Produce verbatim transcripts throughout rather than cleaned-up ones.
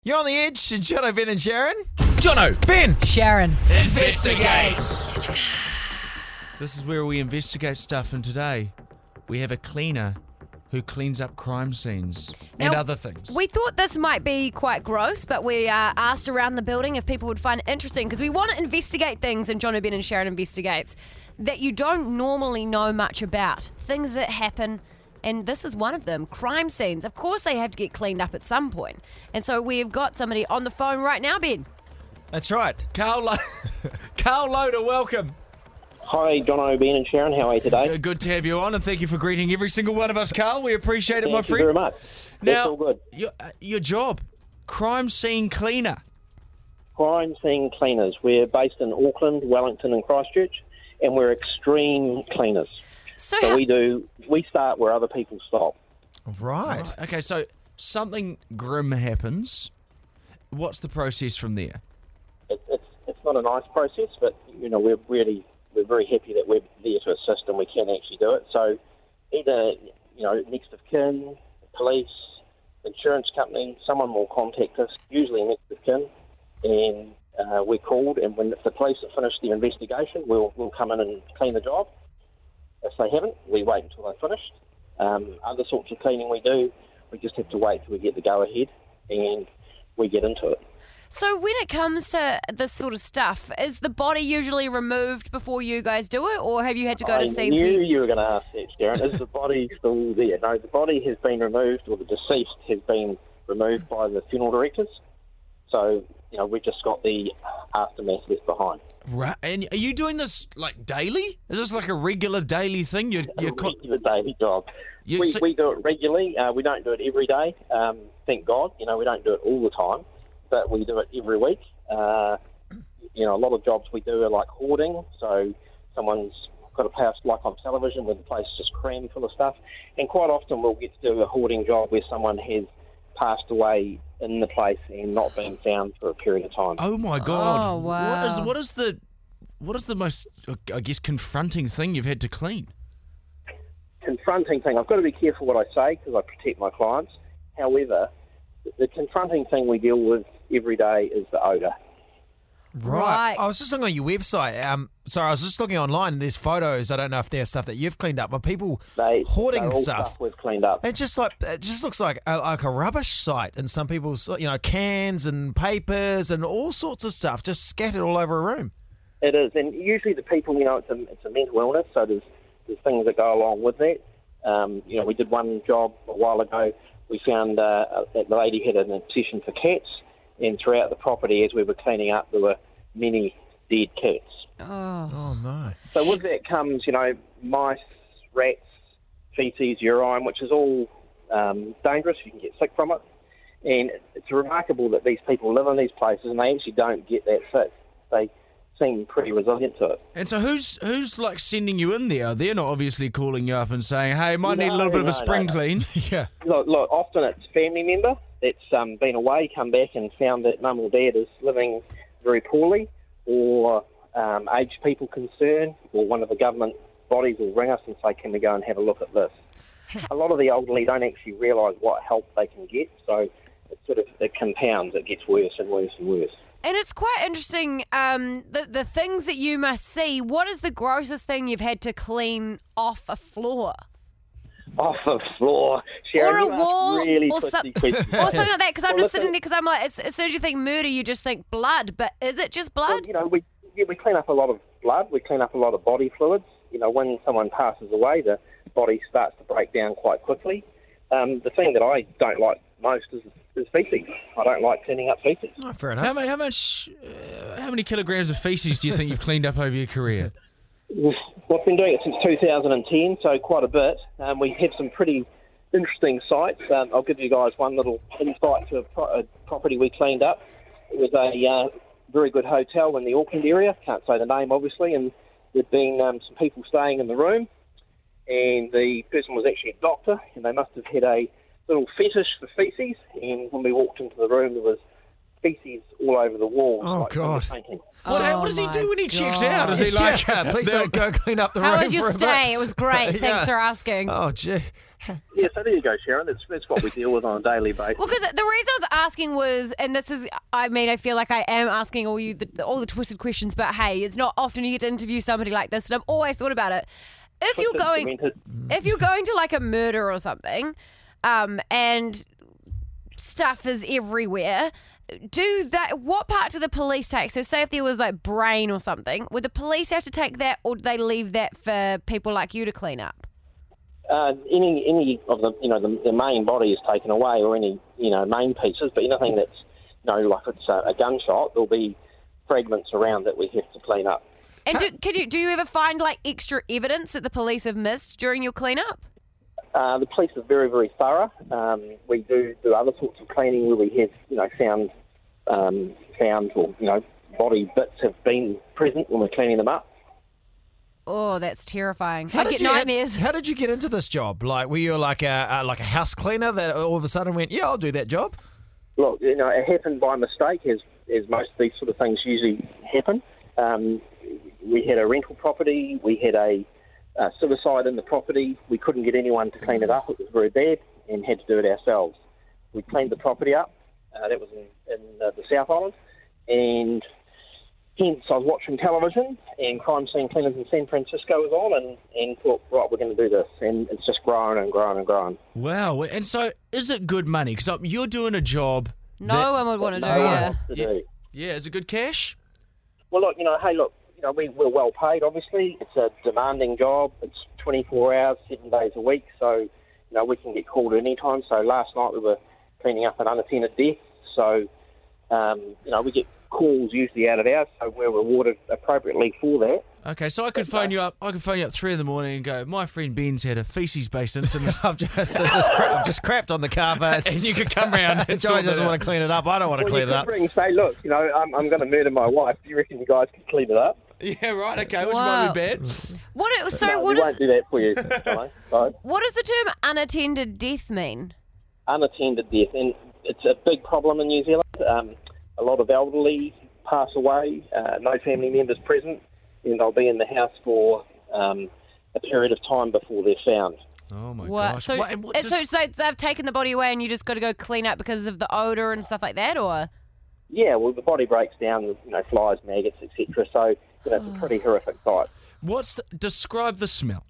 You're on the edge, Jono, Ben and Sharon. Jono, Ben, Sharon. investigates. This is where we investigate stuff, and today we have a cleaner who cleans up crime scenes and Now, other things. We thought this might be quite gross, but we uh, asked around the building if people would find it interesting because we want to investigate things, and Jono, Ben and Sharon investigates, that you don't normally know much about. Things that happen, and this is one of them, crime scenes. Of course they have to get cleaned up at some point. And so we've got somebody on the phone right now, Ben. that's right. Carl, Lo- Carl Loader, welcome. Hi, Jono, Ben and Sharon. How are you today? Good to have you on, and thank you for greeting every single one of us, Carl. We appreciate it, Thank my you friend. very much. That's Now, all good. Your, uh, your job, crime scene cleaner. Crime scene cleaners. We're based in Auckland, Wellington and Christchurch, and we're extreme cleaners. So, So how- we do, we start where other people stop. Right. Okay, so something grim happens. What's the process from there? It, it's it's not a nice process, but you know we're really we're very happy that we're there to assist and we can actually do it. So either you know next of kin, police, insurance company, someone will contact us. Usually next of kin, and uh, we're called. And when if the police have finished the investigation, we'll we'll come in and clean the job. If they haven't, we wait until they're finished. Um, other sorts of cleaning we do, we just have to wait till we get the go-ahead and we get into it. so when it comes to this sort of stuff, is the body usually removed before you guys do it, or have you had to go I to scenes knew where... you were going to ask that, Sharon. Is the body still there? No, the body has been removed, or the deceased has been removed by the funeral directors. So, you know, we've just got the aftermath left behind. Right, and are you doing this like daily? Is this like a regular daily thing? You're, you're A co- regular daily job. You- we, so- we do it regularly. Uh, we don't do it every day. Um, thank God. You know, we don't do it all the time, but we do it every week. Uh, you know, a lot of jobs we do are like hoarding. So someone's got a house like on television where the place is just crammed full of stuff. And quite often we'll get to do a hoarding job where someone has passed away in the place and not been found for a period of time. Oh my God! Oh, What is wow. what is the what is the most I guess confronting thing you've had to clean? Confronting thing, I've got to be careful what I say because I protect my clients. However, the confronting thing we deal with every day is the odour. Right. Right. I was just looking on your website. Um, sorry, I was just looking online. And there's photos. I don't know if they're stuff that you've cleaned up, but people They, hoarding they're all stuff. we've cleaned up. It just like it just looks like a, like a rubbish site, and some people's you know cans and papers and all sorts of stuff just scattered all over a room. It is, and usually the people, you know, it's a, it's a mental illness, so there's there's things that go along with that. Um, you know, we did one job a while ago. We found uh, that the lady had an obsession for cats, and throughout the property, as we were cleaning up, there were many dead cats. Oh. Oh no! So with that comes, you know, mice, rats, feces, urine, which is all um, dangerous. You can get sick from it. And it's remarkable that these people live in these places and they actually don't get that sick. They seem pretty resilient to it. And so who's who's like sending you in there? They're not obviously calling you up and saying, "Hey, might need a No, little bit of no, a spring no, no. clean." Yeah. Look, look, often it's a family member that's um, been away, come back and found that mum or dad is living very poorly, or um, aged people concerned, or one of the government bodies will ring us and say, can we go and have a look at this? A lot of the elderly don't actually realise what help they can get, so it sort of it compounds. It gets worse and worse and worse. And it's quite interesting, um, the, the things that you must see. What is the grossest thing you've had to clean off a floor? Off the floor. Sharon, Or a you ask wall, really or, twisty some, questions. or something like that, because I'm Well, just sitting listen- there, because I'm like, as, as soon as you think murder, you just think blood, but is it just Well, blood? you know, we yeah, we clean up a lot of blood. We clean up a lot of body fluids. You know, when someone passes away, the body starts to break down quite quickly. Um, the thing that I don't like most is, is feces. I don't like cleaning up feces. Oh, fair How enough. many how much uh, how many kilograms of feces do you think you've cleaned up over your career? We've we've been doing it since two thousand ten, so quite a bit. Um, we have some pretty interesting sites. Um, I'll give you guys one little insight to a, pro- a property we cleaned up. It was a uh, very good hotel in the Auckland area. Can't say the name, obviously, and there'd been um, some people staying in the room, and the person was actually a doctor, and they must have had a little fetish for feces, and when we walked into the room, there was feces all over the walls. Oh, like God. painting. What, Oh what does he my do when he checks God. out? Is he like, yeah, please they'll- don't go clean up the How room was your for a bit. stay? It was great. Thanks Yeah. for asking. Oh, gee. Yeah, so there you go, Sharon. That's, that's what we deal with on a daily basis. Well, because the reason I was asking was, and this is, I mean, I feel like I am asking all you the, all the twisted questions, but hey, it's not often you get to interview somebody like this, and I've always thought about it. If you're Twisted, going, demented. if you're going to like a murder or something, um, and stuff is everywhere, do that? What part do the police take? So, say if there was like brain or something, would the police have to take that, or do they leave that for people like you to clean up? Uh, any any of the you know the, the main body is taken away, or any you know main pieces, but anything that's you know like it's a, a gunshot, there'll be fragments around that we have to clean up. And do, can you do you ever find like extra evidence that the police have missed during your cleanup? Uh, the police are very very thorough. Um, we do do other sorts of cleaning where we have you know found um, found or you know body bits have been present when we're cleaning them up. Oh, that's terrifying. How I did get you nightmares. How did you get into this job? Like, were you like a, a like a house cleaner that all of a sudden went, yeah, I'll do that job? Look, you know, it happened by mistake, as as most of these sort of things usually happen. Um, we had a rental property, we had a, a suicide in the property. We couldn't get anyone to clean it up. It was very bad, and had to do it ourselves. We cleaned the property up. Uh, that was in, in uh, the South Island, and hence I was watching television, and Crime Scene Cleaners in San Francisco was on, and, and thought, right, we're going to do this, and it's just growing and growing and growing. Wow. And so, is it good money? Because you're doing a job. No that- one would want to do, No one yeah. wants to Yeah. do. Yeah, is it good cash? Well, look, you know, hey, look, you know, we, we're well paid, obviously. It's a demanding job. It's twenty-four hours, seven days a week, so, you know, we can get called at any time. So last night we were cleaning up an unattended death, so, um, you know, we get calls usually out of hours, so we're rewarded appropriately for that. Okay, so I could phone you up. I could phone you up three in the morning and go, my friend Ben's had a feces-based incident. I've just, it's just cra- I've just crapped on the carpet. And you could come round and Johnny sort doesn't that want to clean it up. I don't want to Well, clean you it could up. ring and say, look, you know, I'm, I'm going to murder my wife. Do you reckon you guys can clean it up? Yeah, right. Okay, which Wow. might be bad. What? it- So no, what we is won't do that for you. Johnny. Sorry. what does the term unattended death mean? Unattended death, and it's a big problem in New Zealand. Um, a lot of elderly pass away, uh, no family members present, and they'll be in the house for um, a period of time before they're found. Oh my What? gosh. So, What- and what it's- does- so they- they've taken the body away, and you just got to go clean up because of the odor and stuff like that, or? Yeah, well, the body breaks down, you know, flies, maggots, et cetera. So, you know, it's a pretty horrific sight. What's the, describe the smell?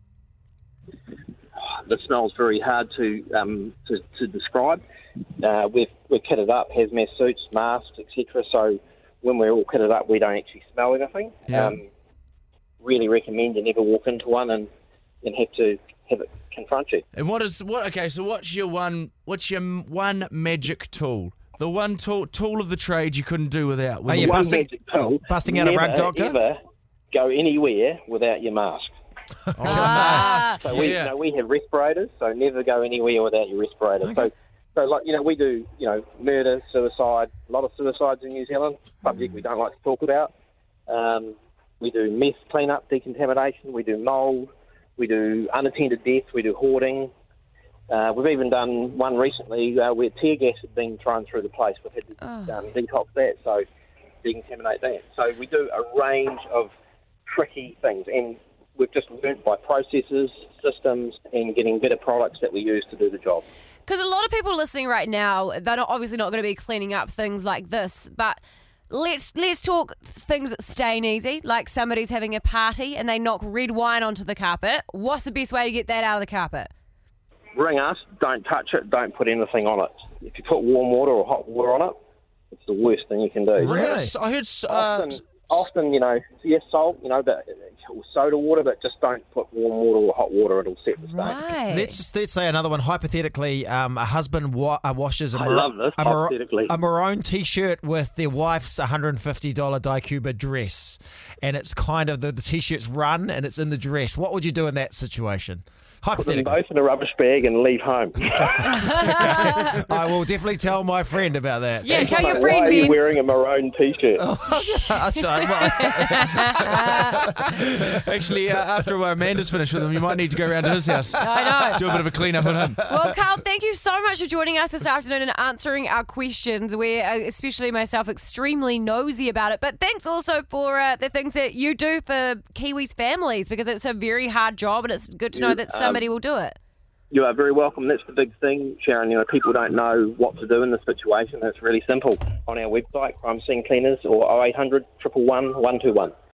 The smell's very hard to um, to, to describe. Uh, we've we're kitted up, hazmat suits, masks, et cetera. So when we're all kitted up, we don't actually smell anything. Yeah. Um, really recommend you never walk into one and, and have to have it confront you. And what is what? Okay, so what's your one? What's your m- one magic tool? The one tool tool of the trade you couldn't do without. Are you One busting- magic tool, busting out a never, rug doctor? Ever go anywhere without your mask. Oh, Ah. mask. So we, yeah. you know, we have respirators, so never go anywhere without your respirator. So, so like you know, we do you know murder, suicide, a lot of suicides in New Zealand. Subject we don't like to talk about. Um, we do meth cleanup, decontamination. We do mould. We do unattended death. We do hoarding. Uh, we've even done one recently uh, where tear gas had been thrown through the place. We've had to um, detox that, so decontaminate that. So we do a range of tricky things, and we've just learnt by processes, systems, and getting better products that we use to do the job. Because a lot of people listening right now, they're not, obviously not going to be cleaning up things like this, but let's let's talk things that stain easy, like somebody's having a party and they knock red wine onto the carpet. What's the best way to get that out of the carpet? Ring us, don't touch it, don't put anything on it. If you put warm water or hot water on it, it's the worst thing you can do. I heard, Really? I heard uh, Often, often, you know, yes, salt, you know, but soda water, but just don't put warm water or hot water; it'll set the stain. Right. Let's let's say another one. Hypothetically, um, a husband wa- uh, washes a, I mar- love this, a, mar- hypothetically. a maroon T-shirt with their wife's one hundred fifty dollars Daicuba dress, and it's kind of the, the T-shirt's run and it's in the dress. What would you do in that situation? Put them Hypothetically, both in a rubbish bag and leave home. I will definitely tell my friend about that. yeah, tell your Why friend, are you Ben. wearing a maroon T-shirt? I, I Actually, uh, after Amanda's finished with him, you might need to go around to his house. I know. Do a bit of a clean up on him. Well, Carl, thank you so much for joining us this afternoon and answering our questions. We're, uh, especially myself, extremely nosy about it. But thanks also for uh, the things that you do for Kiwis' families, because it's a very hard job and it's good to know that somebody um, will do it. You are very welcome. That's the big thing, Sharon. You know, people don't know what to do in this situation. It's really simple. On our website, crime scene cleaners, or oh eight hundred, one one one, one two one.